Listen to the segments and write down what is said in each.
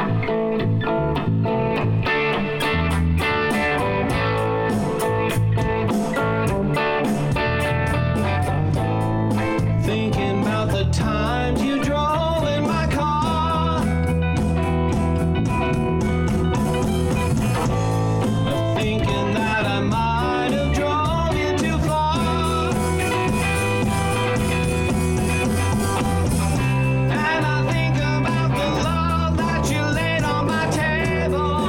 Thinking about the times you drove in my car, thinking that I might have drove you too far. And I think about the love that you laid on my table.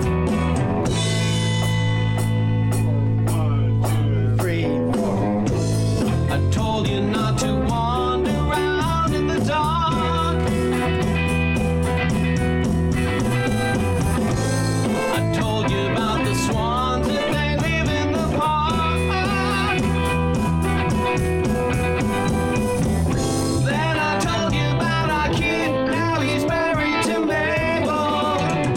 1, 2, 3, 4. I told you not to wander around in the dark. I told you about the swans that they live in the park. Then I told you about our kid, now he's married to Mabel.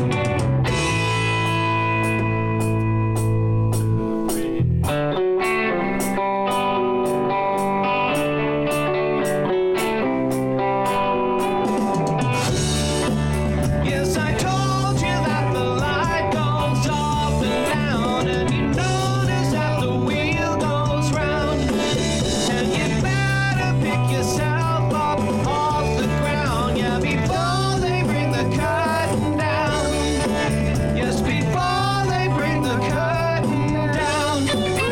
Yes, I told you that the light goes up and down, and you notice that the wheel goes round, and you better pick yourself up off the ground, yeah, before they bring the curtain down. Yes, before they bring the curtain down.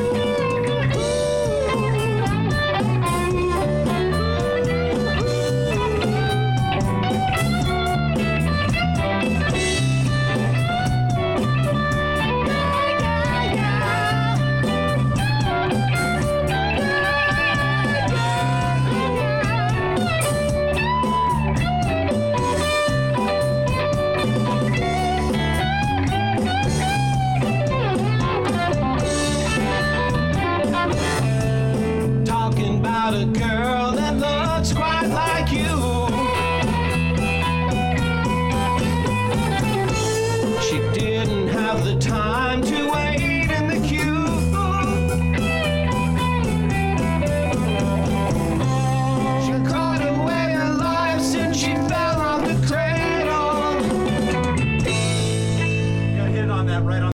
Talking about a girl that looks quite like you. She didn't have the time to